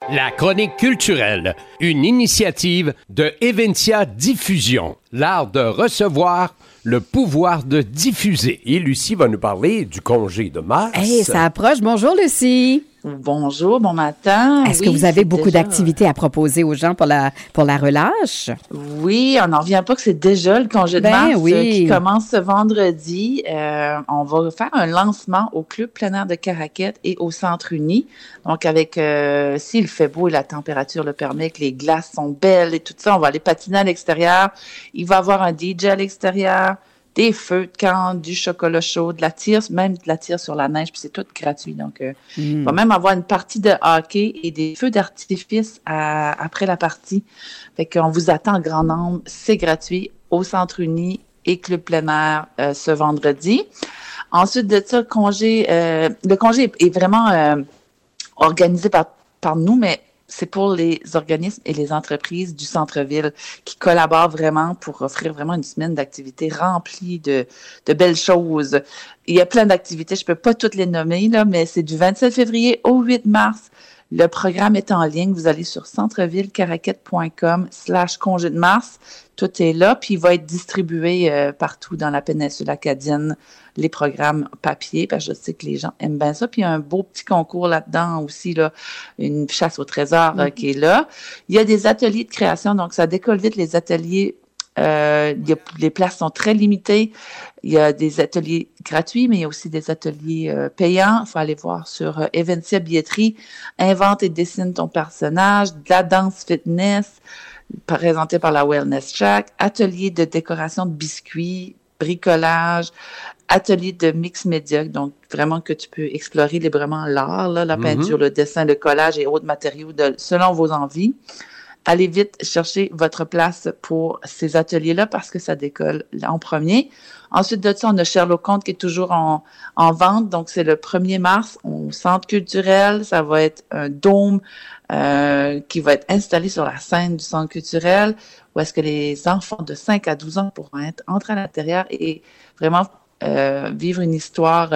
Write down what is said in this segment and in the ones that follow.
La chronique culturelle, une initiative de Eventia Diffusion, l'art de recevoir, le pouvoir de diffuser. Et Lucie va nous parler du congé de mars. Hey, ça approche. Bonjour, Lucie. Bonjour, bon matin. Est-ce que vous avez beaucoup d'activités à proposer aux gens pour la relâche? Oui, on n'en revient pas que c'est déjà le congé de mars qui commence ce vendredi. On va faire un lancement au Club plein air de Caraquet et au Centre Uni. Donc, avec, s'il fait beau et la température le permet, que les glaces sont belles et tout ça, on va aller patiner à l'extérieur. Il va y avoir un DJ à l'extérieur, des feux de camp, du chocolat chaud, de la tire, même de la tire sur la neige, puis c'est tout gratuit. Donc, il va même avoir une partie de hockey et des feux d'artifice après la partie. Fait qu'on vous attend en grand nombre. C'est gratuit au Centre Uni et Club plein air ce vendredi. Ensuite de ça, le congé est vraiment organisé par nous, mais c'est pour les organismes et les entreprises du centre-ville qui collaborent vraiment pour offrir vraiment une semaine d'activités remplie de belles choses. Il y a plein d'activités, je peux pas toutes les nommer, là, mais c'est du 27 février au 8 mars. Le programme est en ligne. Vous allez sur centrevillecaraquet.com/congé de mars. Tout est là, puis il va être distribué partout dans la péninsule acadienne, les programmes papier, parce que je sais que les gens aiment bien ça. Puis il y a un beau petit concours là-dedans aussi, là, une chasse au trésor qui est là. Il y a des ateliers de création, donc ça décolle vite les ateliers. Les places sont très limitées. Il y a des ateliers gratuits, mais il y a aussi des ateliers payants. Il faut aller voir sur Eventia Billetterie. Invente et dessine ton personnage. De la danse fitness, présenté par la Wellness Shack. Atelier de décoration de biscuits, bricolage. Atelier de mix média, donc vraiment que tu peux explorer librement l'art, là, la peinture, le dessin, le collage et autres matériaux selon vos envies. Allez vite chercher votre place pour ces ateliers-là parce que ça décolle en premier. Ensuite de ça, on a Sherlock Holmes qui est toujours en vente. Donc, c'est le 1er mars au Centre culturel. Ça va être un dôme qui va être installé sur la scène du Centre culturel où est-ce que les enfants de 5 à 12 ans pourront entrer à l'intérieur et vraiment vivre une histoire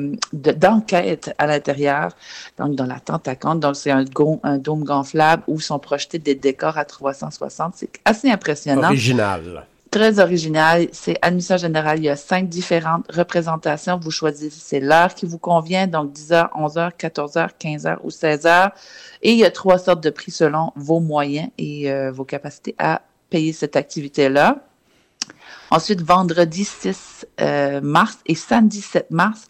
d'enquête à l'intérieur, donc dans la tente à conte. Donc, c'est un dôme gonflable où sont projetés des décors à 360. C'est assez impressionnant. Original. Très original. C'est admission générale. Il y a 5 différentes représentations. Vous choisissez l'heure qui vous convient, donc 10h, 11h, 14h, 15h ou 16h. Et il y a 3 sortes de prix selon vos moyens et vos capacités à payer cette activité-là. Ensuite, vendredi 6 mars et samedi 7 mars,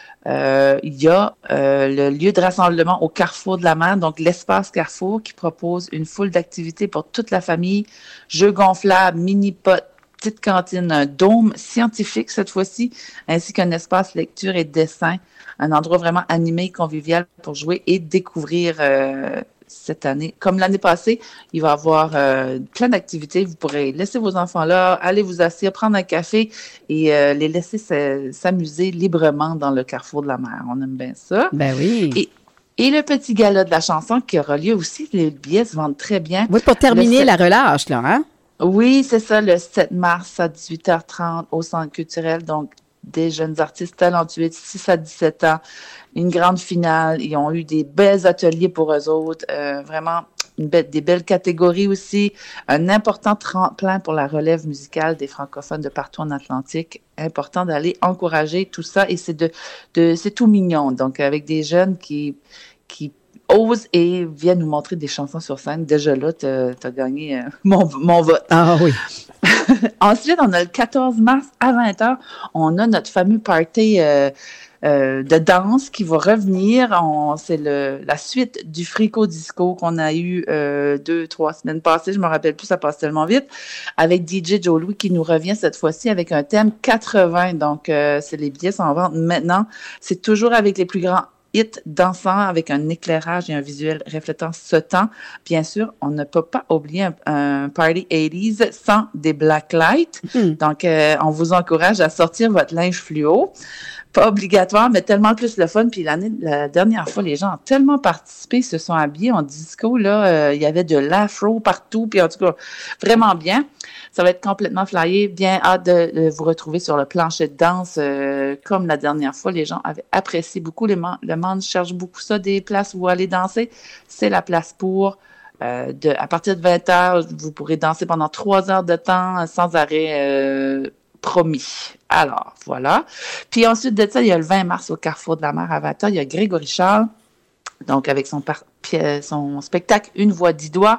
il y a le lieu de rassemblement au Carrefour de la Mer, donc l'espace Carrefour qui propose une foule d'activités pour toute la famille, jeux gonflables, mini-pots, petite cantine, un dôme scientifique cette fois-ci, ainsi qu'un espace lecture et dessin, un endroit vraiment animé, convivial pour jouer et découvrir cette année. Comme l'année passée, il va y avoir plein d'activités. Vous pourrez laisser vos enfants là, aller vous asseoir, prendre un café et les laisser s'amuser librement dans le Carrefour de la Mer. On aime bien ça. Ben oui. Et le petit gala de la chanson qui aura lieu aussi, les billets se vendent très bien. Oui, pour terminer la relâche, là, hein? Oui, c'est ça, le 7 mars à 18h30 au Centre culturel. Donc, des jeunes artistes talentueux de 6 à 17 ans. Une grande finale. Ils ont eu des belles ateliers pour eux autres. Vraiment, des belles catégories aussi. Un important tremplin pour la relève musicale des francophones de partout en Atlantique. Important d'aller encourager tout ça. Et c'est c'est tout mignon. Donc, avec des jeunes qui osent et viennent nous montrer des chansons sur scène. Déjà là, t'as gagné mon vote. Ah oui. Ensuite, on a le 14 mars à 20h. On a notre fameux party de danse qui va revenir. C'est la suite du Frico Disco qu'on a eu 2-3 semaines passées. Je me rappelle plus, ça passe tellement vite. Avec DJ Joe Louis qui nous revient cette fois-ci avec un thème 80. Donc, les billets sont en vente maintenant. C'est toujours avec les plus grands hit dansant avec un éclairage et un visuel reflétant ce temps. Bien sûr, on ne peut pas oublier un party 80s sans des black lights. Donc, on vous encourage à sortir votre linge fluo. Pas obligatoire, mais tellement plus le fun. Puis la dernière fois, les gens ont tellement participé, se sont habillés en disco. Là, il y avait de l'afro partout. Puis en tout cas, vraiment bien. Ça va être complètement flyé. Bien hâte de vous retrouver sur le plancher de danse. Comme la dernière fois, les gens avaient apprécié beaucoup. Le demandes cherchent beaucoup ça, des places où aller danser. C'est la place pour. À partir de 20 heures, vous pourrez danser pendant 3 heures de temps sans arrêt promis. Alors, voilà. Puis ensuite de ça, il y a le 20 mars au Carrefour de la Mer à 20 heures, il y a Grégory Charles, donc avec son spectacle Une voix 10 doigts,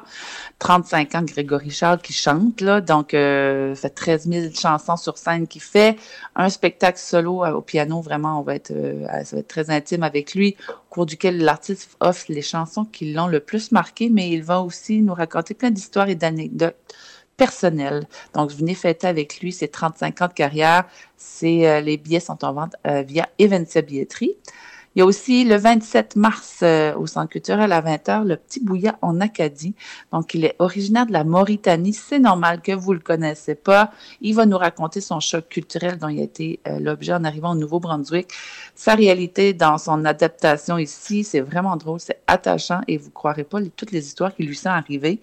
35 ans, Grégory Charles qui chante, là, donc fait 13 000 chansons sur scène qu'il fait, un spectacle solo au piano, vraiment, ça va être très intime avec lui, au cours duquel l'artiste offre les chansons qui l'ont le plus marqué, mais il va aussi nous raconter plein d'histoires et d'anecdotes personnelles. Donc, venez fêter avec lui ses 35 ans de carrière. Les billets sont en vente via Eventia Billetterie. Il y a aussi le 27 mars au Centre culturel à 20h, le Petit Bouillat en Acadie. Donc, il est originaire de la Mauritanie. C'est normal que vous ne le connaissez pas. Il va nous raconter son choc culturel dont il a été l'objet en arrivant au Nouveau-Brunswick. Sa réalité dans son adaptation ici, c'est vraiment drôle, c'est attachant et vous ne croirez pas toutes les histoires qui lui sont arrivées.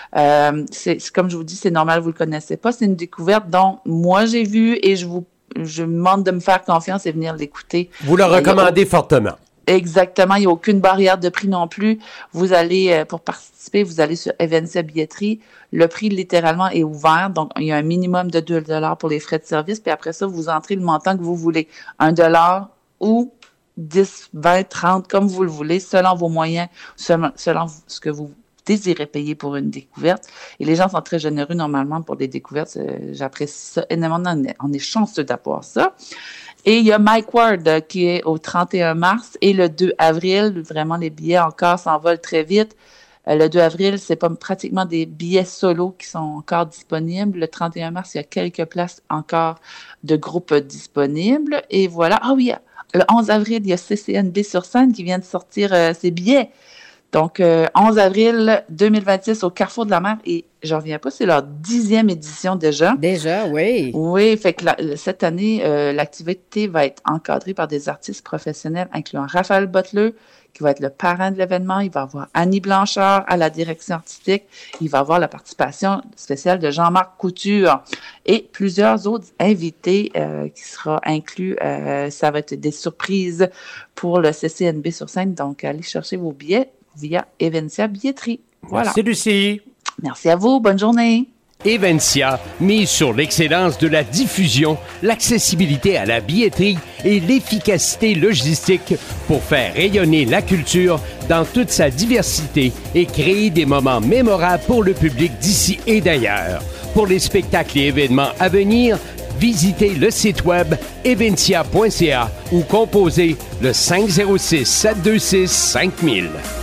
C'est comme je vous dis, c'est normal, vous ne le connaissez pas. C'est une découverte dont moi j'ai vu et je me demande de me faire confiance et venir l'écouter. Vous le recommandez fortement. Exactement. Il n'y a aucune barrière de prix non plus. Vous allez, pour participer, vous allez sur Eventia Billetterie. Le prix, littéralement, est ouvert. Donc, il y a un minimum de 2 $ pour les frais de service. Puis après ça, vous entrez le montant que vous voulez. 1 $ ou 10, 20, 30, comme vous le voulez, selon vos moyens, selon ce que vous désirez payer pour une découverte. Et les gens sont très généreux normalement pour des découvertes. J'apprécie ça énormément. On est chanceux d'avoir ça. Et il y a Mike Ward qui est au 31 mars et le 2 avril. Vraiment, les billets encore s'envolent très vite. Le 2 avril, c'est pas pratiquement des billets solo qui sont encore disponibles. Le 31 mars, il y a quelques places encore de groupes disponibles. Et voilà. Ah oui, le 11 avril, il y a CCNB sur scène qui vient de sortir ses billets. Donc, 11 avril 2026 au Carrefour de la Mer. Et j'en reviens pas, c'est leur 10e édition déjà. Déjà, oui. Oui, fait que cette année, l'activité va être encadrée par des artistes professionnels, incluant Raphaël Butler, qui va être le parrain de l'événement. Il va y avoir Annie Blanchard à la direction artistique. Il va y avoir la participation spéciale de Jean-Marc Couture et plusieurs autres invités qui seront inclus. Ça va être des surprises pour le CCNB sur scène. Donc, allez chercher vos billets via Eventia Billetterie. Voilà. Merci, Lucie. Merci à vous. Bonne journée. Eventia mise sur l'excellence de la diffusion, l'accessibilité à la billetterie et l'efficacité logistique pour faire rayonner la culture dans toute sa diversité et créer des moments mémorables pour le public d'ici et d'ailleurs. Pour les spectacles et événements à venir, visitez le site web eventia.ca ou composez le 506-726-5000.